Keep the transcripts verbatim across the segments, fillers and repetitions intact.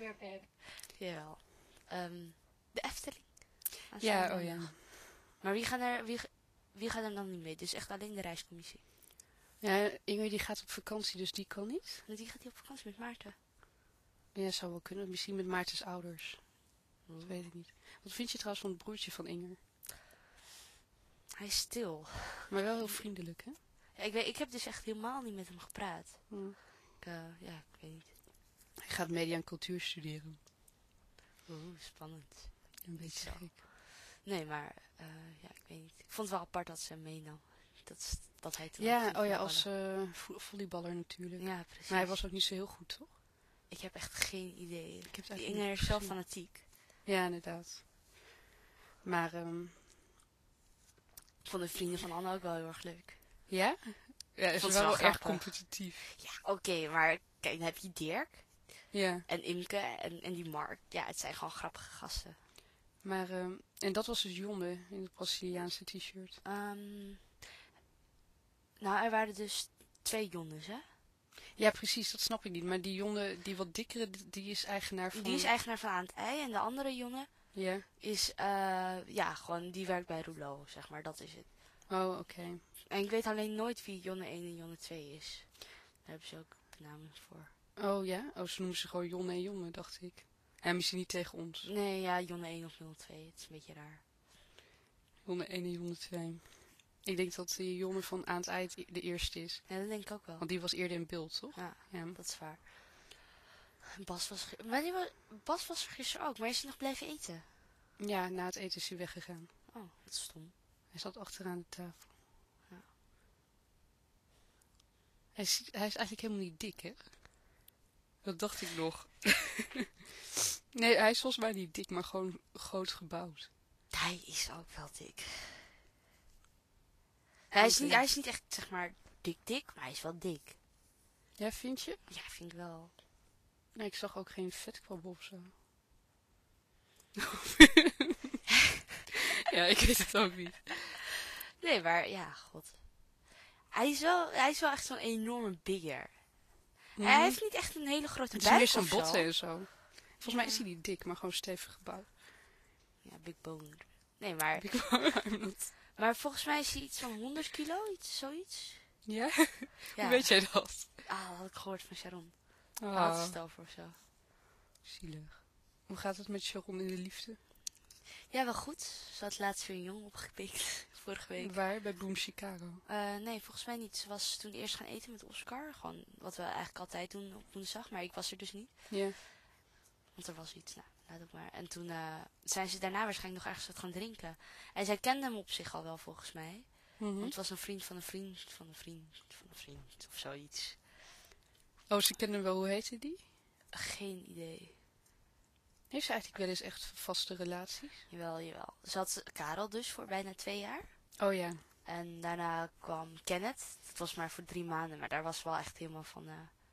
onderwerp. Jawel. Um, de Efteling. Ja, oh ja. Maar wie gaat, er, wie, wie gaat er dan niet mee? Dus echt alleen de reiscommissie. Ja, Inge die gaat op vakantie, dus die kan niet. En die gaat hier op vakantie met Maarten. Ja, zou wel kunnen. Misschien met Maartens ouders. Oh. Dat weet ik niet. Wat vind je trouwens van het broertje van Inger? Hij is stil. Maar wel heel vriendelijk, hè? Ja, ik, weet, ik heb dus echt helemaal niet met hem gepraat. Hm. Ik, uh, ja, ik weet niet. Hij gaat media en cultuur studeren. Oeh, spannend. Een beetje Zo. gek. Nee, maar uh, ja, ik weet niet. Ik vond het wel apart dat ze hem meenam. Dat, dat hij toen ja, oh ja, als uh, vo volleyballer natuurlijk. Ja, precies. Maar hij was ook niet zo heel goed, toch? Ik heb echt geen idee. Ik heb Die Inger is zo fanatiek. Ja, inderdaad. Maar, um... ik vond de vrienden van Anne ook wel heel erg leuk. Ja? Ja, is wel, wel, wel erg grappig. competitief. Ja, oké, okay, maar kijk, dan heb je Dirk. Ja. En Imke en, en die Mark. Ja, het zijn gewoon grappige gasten. Maar, um, en dat was dus Jonne in het Braziliaanse t-shirt. Um, nou, er waren dus twee Jonnes, hè? Ja, precies, dat snap ik niet. Maar die Jonne, die wat dikkere, die is eigenaar van... Die is eigenaar van Aan het Ei. En de andere Jonne ja. is, uh, ja, gewoon, die werkt bij Rouleau, zeg maar. Dat is het. Oh, oké. Okay. En ik weet alleen nooit wie Jonne één en Jonne twee is. Daar hebben ze ook benamingen voor. Oh ja? Oh, ze noemen ze gewoon Jonne en Jonne, dacht ik. En misschien niet tegen ons. Nee, ja, Jonne één of Jonne twee. Het is een beetje raar. Jonne één en Jonne twee. Ik denk dat die Jonne van Aan het Ei de eerste is. Ja, dat denk ik ook wel. Want die was eerder in beeld, toch? Ja, ja. dat is waar. Bas was, maar die was, Bas was gisteren ook, maar is hij nog blijven eten? Ja, na het eten is hij weggegaan. Oh, dat is stom. Hij zat achteraan de tafel. Ja. Hij, is, hij is eigenlijk helemaal niet dik, hè? Dat dacht ik nog. Nee, hij is volgens mij niet dik, maar gewoon groot gebouwd. Hij is ook wel dik. Hij is niet, hij is niet echt, zeg maar, dik dik, maar hij is wel dik. Ja, vind je? Ja, vind ik wel. Nee, ik zag ook geen vetkwabben of zo. Ja, ik weet het ook niet. Nee, maar ja, god. Hij is wel, hij is wel echt zo'n enorme bigger. Mm. Hij heeft niet echt een hele grote het buik is meer zo'n botten en zo. Volgens ja. mij is hij niet dik, maar gewoon stevig gebouwd. Ja, big bone. Nee, maar... Big bone. Maar volgens mij is hij iets van honderd kilo, iets, zoiets. Ja? Ja. Hoe weet jij dat? Ah, dat had ik gehoord van Sharon. Oh. Had het over of zo. Zielig. Hoe gaat het met Sharon in de liefde? Ja, wel goed. Ze had laatst weer een jongen opgepikt. Vorige week. Waar? Bij Boom Chicago? Uh, nee, volgens mij niet. Ze was toen eerst gaan eten met Oscar. Gewoon wat we eigenlijk altijd doen op woensdag. Maar ik was er dus niet. Ja. Yeah. Want er was iets. Nou, laat ook maar. En toen uh, zijn ze daarna waarschijnlijk nog ergens wat gaan drinken. En zij kende hem op zich al wel volgens mij. Mm-hmm. Want het was een vriend van een vriend van een vriend van een vriend. Of zoiets. Oh, ze kende hem wel. Hoe heette die? Geen idee. Heeft ze eigenlijk wel eens echt vaste relaties? Jawel, jawel. Ze had Karel dus voor bijna twee jaar. Oh ja. En daarna kwam Kenneth. Dat was maar voor drie maanden. Maar daar was wel echt helemaal van... Uh,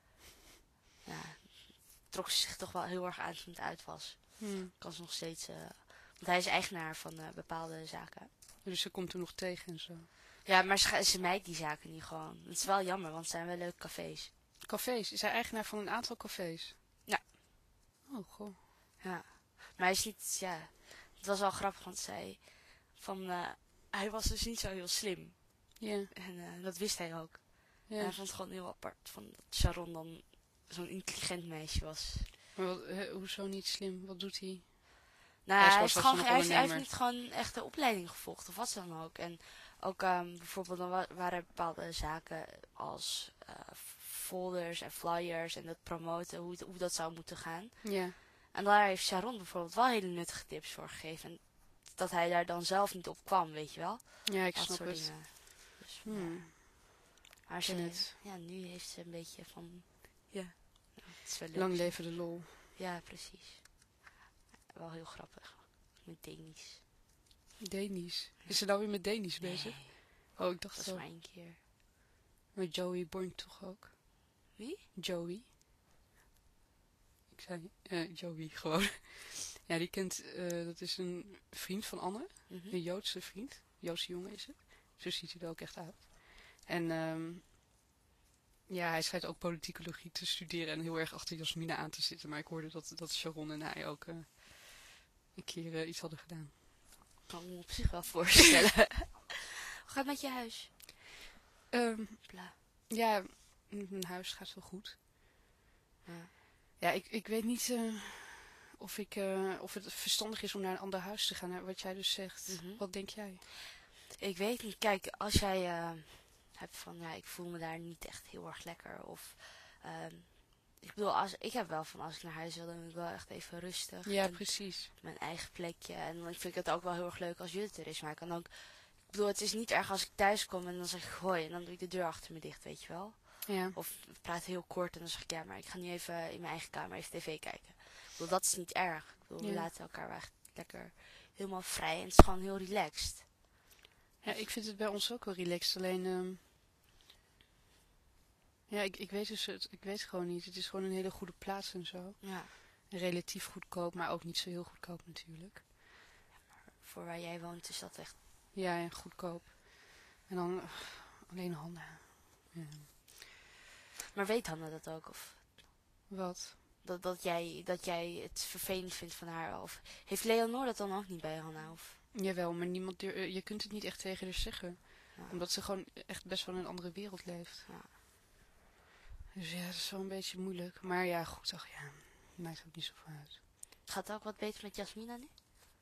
ja, trok ze zich toch wel heel erg aan toen het uit was. Hmm. Kan ze nog steeds... Uh, want hij is eigenaar van uh, bepaalde zaken. Dus ze komt er nog tegen en zo. Ja, maar ze, ze mijt die zaken niet gewoon. Het is wel jammer, want het zijn wel leuke cafés. Cafés? Is hij eigenaar van een aantal cafés? Ja. Oh, goh. Ja. Maar hij is niet... Ja, het was wel grappig, want zij... Van... Uh, hij was dus niet zo heel slim. Ja. Yeah. En uh, dat wist hij ook. Ja. En hij vond het gewoon heel apart van dat Sharon dan zo'n intelligent meisje was. Maar wat, he, hoezo niet slim? Wat doet hij? Nou, hij, hij, heeft, gewoon, hij, heeft, hij heeft niet gewoon echt de opleiding gevolgd, of wat dan ook. En ook um, bijvoorbeeld, dan wa waren er bepaalde zaken als uh, folders en flyers en dat promoten, hoe, hoe dat zou moeten gaan. Ja. En daar heeft Sharon bijvoorbeeld wel hele nuttige tips voor gegeven. En dat hij daar dan zelf niet op kwam, weet je wel. Ja, ik dat snap soort het. Dingen. Dus, Hmm. ja. Maar ze, ja, nu heeft ze een beetje van... Ja, nou, het is wel leuk. Lang leven de lol. Ja, precies. Wel heel grappig. Met Danisch. Danisch? Is ze nou weer met Danisch nee, bezig? Oh, ik dacht dat zo. was maar één keer. Maar Joey Boink toch ook? Wie? Joey. Ik zei uh, Joey gewoon. Ja, die kent... Uh, dat is een vriend van Anne. Mm-hmm. Een Joodse vriend. Joodse jongen is het. Zo ziet hij er ook echt uit. En um, Ja, hij schijnt ook politicologie te studeren en heel erg achter Jasmina aan te zitten. Maar ik hoorde dat, dat Sharon en hij ook uh, een keer uh, iets hadden gedaan. Kan ik me op zich wel voorstellen. Hoe gaat het met je huis? Um, ja, mijn huis gaat wel goed. Ja, ja ik, ik weet niet uh, of, ik, uh, of het verstandig is om naar een ander huis te gaan. Wat jij dus zegt. Mm-hmm. Wat denk jij? Ik weet niet. Kijk, als jij uh, hebt van, ja, ik voel me daar niet echt heel erg lekker. Of, uh, ik bedoel, als, ik heb wel van, als ik naar huis wil, dan wil ik wel echt even rustig. Ja, precies. Mijn eigen plekje. En dan vind ik het ook wel heel erg leuk als Judith er is. Maar ik kan ook, ik bedoel, het is niet erg als ik thuis kom en dan zeg ik hoi. En dan doe ik de deur achter me dicht, weet je wel. Ja. Of we praten heel kort en dan zeg ik, ja, maar ik ga nu even in mijn eigen kamer even tv kijken. Ik bedoel, dat is niet erg. Ik bedoel, ja. We laten elkaar wel echt lekker helemaal vrij. En het is gewoon heel relaxed. Ja, ik vind het bij ons ook wel relaxed. Alleen, um, ja, ik, ik weet dus het, ik weet gewoon niet. Het is gewoon een hele goede plaats en zo. Ja. En relatief goedkoop, maar ook niet zo heel goedkoop natuurlijk. Ja, maar voor waar jij woont is dat echt... Ja, en goedkoop. En dan uh, alleen Hanna. Ja. Maar weet Hanna dat ook? Of? Wat? Dat, dat, jij, dat jij het vervelend vindt van haar? Of heeft Leonor dat dan ook niet bij Hanna? Of? Jawel, maar niemand durf, je kunt het niet echt tegen haar zeggen. Ja. Omdat ze gewoon echt best wel in een andere wereld leeft. Ja. Dus ja, dat is wel een beetje moeilijk. Maar ja, goed, ach ja, maakt ook niet zoveel uit. Gaat het ook wat beter met Jasmina nu?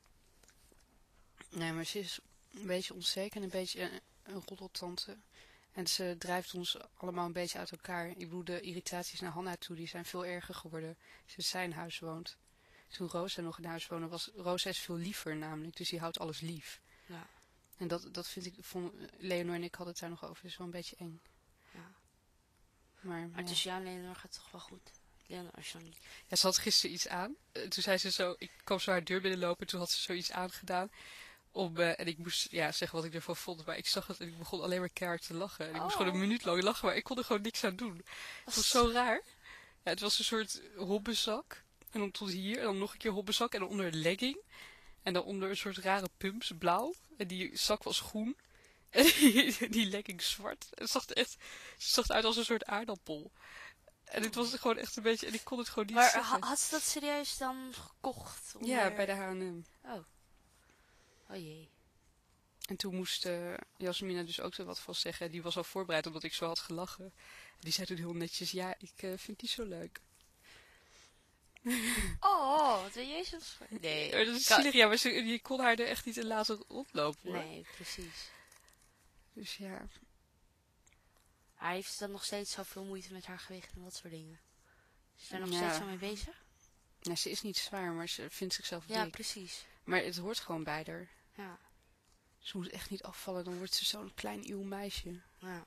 Nee, maar ze is een beetje onzeker en een beetje een, een roddeltante. En ze drijft ons allemaal een beetje uit elkaar. Ik bedoel, de irritaties naar Hanna toe, die zijn veel erger geworden sinds zij in huis woont. Toen Rosa nog in huis woonde, was Rosa is veel liever namelijk. Dus die houdt alles lief. Ja. En dat, dat vind ik, vond Leonor en ik hadden het daar nog over. Dat is wel een beetje eng. Ja. Maar, maar ja. tussen jou en Leonor gaat het toch wel goed? Leonor is dan niet. Ja, ze had gisteren iets aan. Uh, toen zei ze zo, ik kwam zo haar deur binnenlopen. Toen had ze zoiets aangedaan. Om, uh, en ik moest ja, zeggen wat ik ervan vond. Maar ik zag het en ik begon alleen maar keihard te lachen. En ik oh. moest gewoon een minuut lang lachen. Maar ik kon er gewoon niks aan doen. Het was zo raar. Ja, het was een soort hobbenzak. En dan tot hier. En dan nog een keer hobbenzak. En dan onder een legging. En dan onder een soort rare pumps, blauw. En die zak was groen. En die, die legging zwart. Het zag er echt, het zag eruit als een soort aardappel. En dit was gewoon echt een beetje... En ik kon het gewoon niet maar zeggen. Maar had ze dat serieus dan gekocht? Onder... Ja, bij de H en M. Oh. Oh jee. En toen moest uh, Jasmina dus ook er wat van zeggen. Die was al voorbereid omdat ik zo had gelachen. Die zei toen heel netjes, ja, ik uh, vind die zo leuk. Oh, wat ben je zo... Nee. Ja, dat is zielig, ja, maar ze, je kon haar er echt niet in laten rondlopen, hoor. Nee, precies. Dus ja. Hij heeft dan nog steeds zoveel moeite met haar gewicht en dat soort dingen. Is ze daar nog ja. steeds zo mee bezig? Nou, ze is niet zwaar, maar ze vindt zichzelf dik. Ja, precies. Maar het hoort gewoon bij haar. Ja. Ze moet echt niet afvallen, dan wordt ze zo'n klein eeuw meisje. Ja.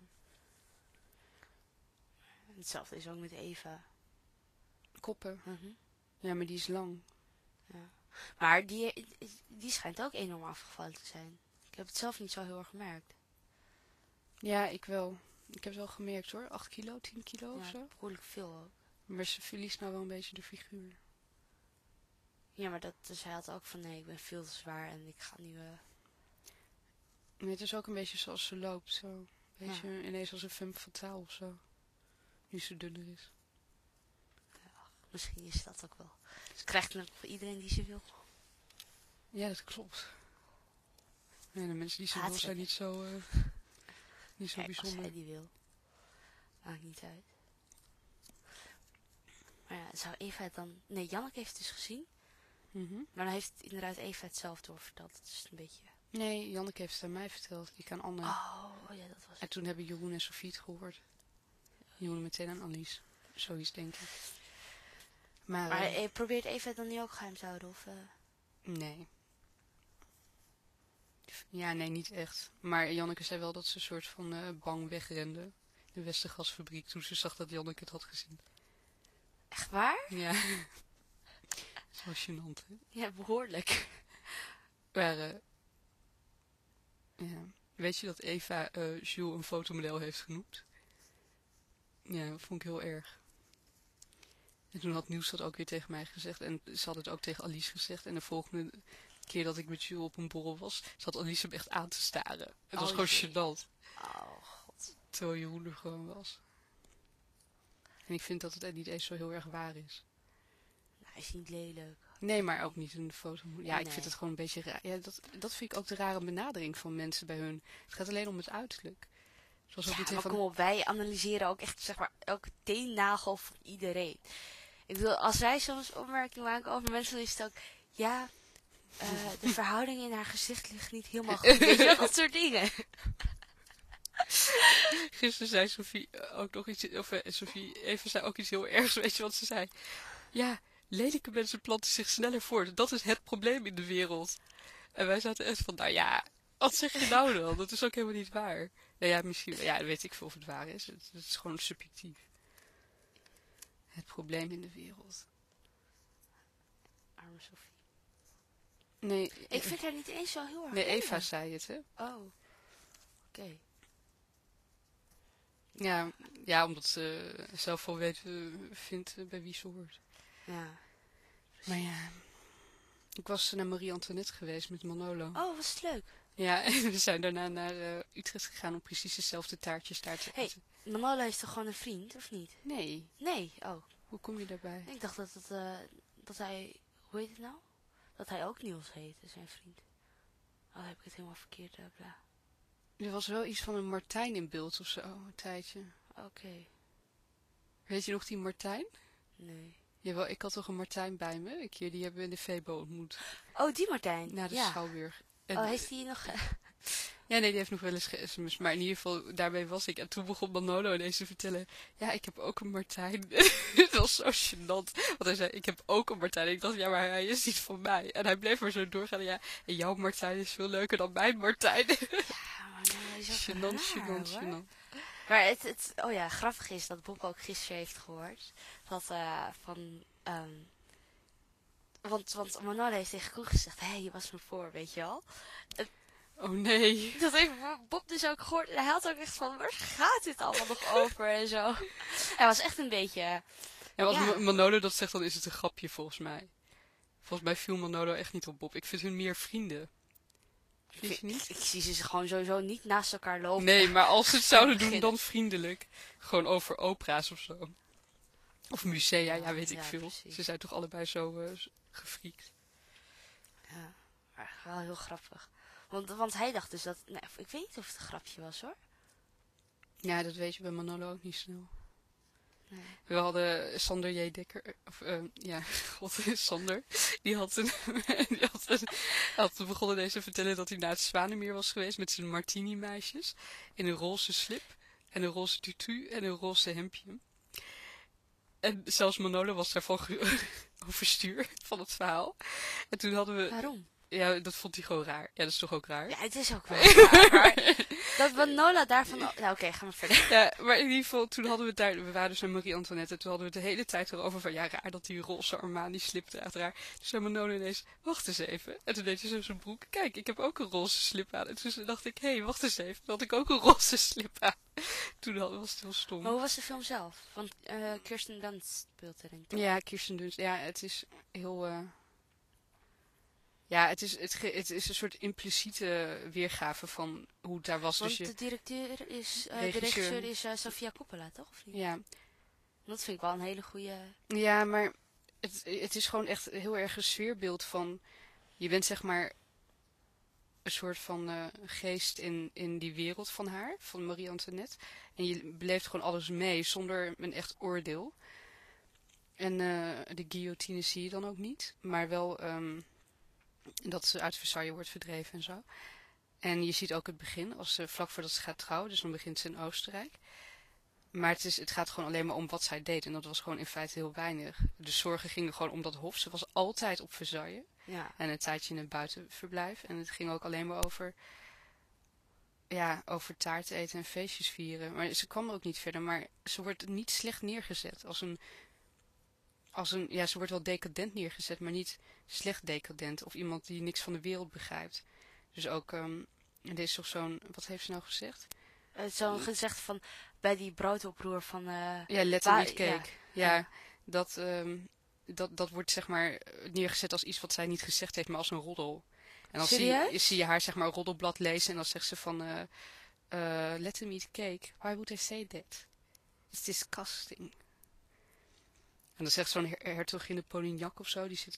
Hetzelfde is ook met Eva. Koppen. Mm-hmm. Ja, maar die is lang. Ja. Maar die, die schijnt ook enorm afgevallen te zijn. Ik heb het zelf niet zo heel erg gemerkt. Ja, ik wel. Ik heb het wel gemerkt hoor. acht kilo, tien kilo ja, of zo. behoorlijk veel ook. Maar ze verliest nou wel een beetje de figuur. Ja, maar dat, dus hij had ook van nee, ik ben veel te zwaar en ik ga nu... Uh... Nee, het is ook een beetje zoals ze loopt. Zo. Een beetje ja. Ineens als een femme fatale of zo. Nu ze dunner is. Ja, misschien is dat ook wel. Ze krijgt dan ook iedereen die ze wil. Ja, dat klopt. Nee, de mensen die ze wil zijn niet zo, uh, niet zo Kijk, bijzonder. als hij die wil. Maakt niet uit. Maar ja, zou Eva het dan... Nee, Janneke heeft het dus gezien. Mm-hmm. Maar dan heeft inderdaad Eva het zelf doorverteld. Het is een beetje... Nee, Janneke heeft het aan mij verteld. Ik aan Anne. Oh, ja, dat was... En toen hebben Jeroen en Sofie het gehoord. Jeroen meteen aan Annelies. Zoiets, denk ik. Maar, maar uh, probeert Eva het dan niet ook geheim te houden? Of, uh... Nee. Ja, nee, niet echt. Maar Janneke zei wel dat ze een soort van uh, bang wegrende. De Westergasfabriek. Toen ze zag dat Janneke het had gezien. Echt waar? Ja. Dat is wel gênant, hè? Ja, behoorlijk. Maar, uh, ja. Weet je dat Eva uh, Jules een fotomodel heeft genoemd? Ja, dat vond ik heel erg. En toen had Niels dat ook weer tegen mij gezegd. En ze had het ook tegen Alice gezegd. En de volgende keer dat ik met Jules op een borrel was, zat Alice hem echt aan te staren. Het was oh, gewoon gênant. Oh, god. Terwijl Jeroen er gewoon was. En ik vind dat het niet eens zo heel erg waar is. Nou, hij is niet lelijk. Nee, maar ook niet een foto. Ja, nee. ik vind het gewoon een beetje raar. Ja, dat, dat vind ik ook de rare benadering van mensen bij hun. Het gaat alleen om het uiterlijk. Zoals ook ja, maar van... kom op, wij analyseren ook echt, zeg maar, elke teennagel van iedereen. Ik bedoel, als wij soms opmerkingen maken over mensen, dan is het ook, ja, uh, de verhouding in haar gezicht ligt niet helemaal goed. Weet je wel, dat soort dingen. Gisteren zei Sophie ook nog iets, of uh, Sophie even zei ook iets heel ergs, weet je wat ze zei? Ja, lelijke mensen planten zich sneller voort. Dat is het probleem in de wereld. En wij zaten echt van, nou ja, wat zeg je nou dan? Dat is ook helemaal niet waar. Nou ja, misschien, ja, weet ik veel of het waar is. Het, het is gewoon subjectief. Het probleem in de wereld. Arme Sophie. Nee. Ik vind haar niet eens zo heel erg. Nee, Eva zei het, hè? Oh. Oké. Okay. Ja, ja, omdat ze zelf wel weet, uh, vindt uh, bij wie ze hoort. Ja. Maar ja, ik was naar Marie-Antoinette geweest met Manolo. Oh, was het leuk. Ja, en we zijn daarna naar uh, Utrecht gegaan om precies dezelfde taartjes daar te eten. Hey, Manolo is toch gewoon een vriend, of niet? Nee. Nee, oh. Hoe kom je daarbij? Ik dacht dat, het, uh, dat hij, hoe heet het nou? Dat hij ook Niels heette, zijn vriend. Oh, heb ik het helemaal verkeerd, uh, bla. Er was wel iets van een Martijn in beeld of zo, een tijdje. Oké. Okay. Weet je nog die Martijn? Nee. Jawel, ik had toch een Martijn bij me. Een keer, die hebben we in de Febo ontmoet. Oh, die Martijn? Na de ja. Schouwburg. En, oh, heeft hij nog... ja, nee, die heeft nog wel eens ge-sms'd. Maar in ieder geval, daarbij was ik. En toen begon Manolo ineens te vertellen... Ja, ik heb ook een Martijn. Het was zo gênant. Want hij zei, ik heb ook een Martijn. En ik dacht, ja, maar hij is niet van mij. En hij bleef maar zo doorgaan. Ja, en jouw Martijn is veel leuker dan mijn Martijn. Ja, maar nou, is ook gênant, raar, gênant, gênant. Maar het, het, oh ja, grappig is dat Bob ook gisteren heeft gehoord. Dat uh, van... Um, want, want Manolo heeft tegen Koen gezegd... Hé, hey, je was me voor, weet je wel. Uh, oh nee. Dat heeft Bob dus ook gehoord. En hij had ook echt van... Waar gaat dit allemaal nog over en zo. Hij was echt een beetje... Ja, als ja. Manolo dat zegt, dan is het een grapje volgens mij. Volgens mij viel Manolo echt niet op Bob. Ik vind hun meer vrienden. Ik, ik, ik zie ze gewoon sowieso niet naast elkaar lopen. Nee, maar als ze het zouden doen, dan vriendelijk. Gewoon over opera's of zo. Of musea, ja, weet ik ja, veel. Precies. Ze zijn toch allebei zo uh, gefriekt. Ja, maar wel heel grappig. Want, want hij dacht dus dat... Nee, ik weet niet of het een grapje was, hoor. Ja, dat weet je bij Manolo ook niet snel. Nee. We hadden Sander J. Dekker, of uh, ja, god, Sander, die had, een, die had, een, had begonnen deze te vertellen dat hij naar het Zwanemeer was geweest met zijn martini-meisjes in een roze slip en een roze tutu en een roze hemdje. En zelfs Manolo was daarvan overstuur van het verhaal. En toen hadden we... Waarom? Ja, dat vond hij gewoon raar. Ja, dat is toch ook raar? Ja, het is ook wel raar. Maar dat Manolo daarvan... Nou, oké, okay, gaan we verder. Ja, maar in ieder geval, toen hadden we het daar... We waren dus naar Marie-Antoinette. En toen hadden we het de hele tijd erover van... Ja, raar dat die roze Armani-slip draagt, raar. Toen zei Manolo ineens... Wacht eens even. En toen deed hij zo zijn broek. Kijk, ik heb ook een roze slip aan. En toen dacht ik... Hé, hey, wacht eens even. Toen had ik ook een roze slip aan. Toen was het heel stom. Maar hoe was de film zelf? Want uh, Kirsten Dunst speelt erin. Toch? Ja, Kirsten Dunst. Ja, het is heel... Uh... Ja, het is, het, ge, het is een soort impliciete weergave van hoe het daar was. Want dus je, de directeur is, uh, regisseur. de regisseur is uh, Sofia Coppola, toch? Of niet? Ja. Dat vind ik wel een hele goede... Ja, maar het, het is gewoon echt heel erg een sfeerbeeld van... Je bent zeg maar een soort van uh, geest in, in die wereld van haar, van Marie-Antoinette. En je beleeft gewoon alles mee zonder een echt oordeel. En uh, de guillotine zie je dan ook niet, maar wel... Um, dat ze uit Versailles wordt verdreven en zo. En je ziet ook het begin, als ze, vlak voordat ze gaat trouwen. Dus dan begint ze in Oostenrijk. Maar het, is, het gaat gewoon alleen maar om wat zij deed. En dat was gewoon in feite heel weinig. De zorgen gingen gewoon om dat hof. Ze was altijd op Versailles. Ja. En een tijdje in het buitenverblijf. En het ging ook alleen maar over... Ja, over taart eten en feestjes vieren. Maar ze kwam ook niet verder. Maar ze wordt niet slecht neergezet. Als een... Als een, ja, ze wordt wel decadent neergezet, maar niet slecht decadent. Of iemand die niks van de wereld begrijpt. Dus ook, um, dit is toch zo'n, wat heeft ze nou gezegd? Uh, zo'n gezegd van, bij die broodoproer van... Uh, ja, let them eat cake. Ja, ja, ja dat, um, dat, dat wordt zeg maar neergezet als iets wat zij niet gezegd heeft, maar als een roddel. En dan zie je, zie je haar zeg maar een roddelblad lezen en dan zegt ze van, uh, uh, let them eat cake. Why would I say that? It's disgusting. En dan zegt zo'n her hertogin de Polignac of zo, die zit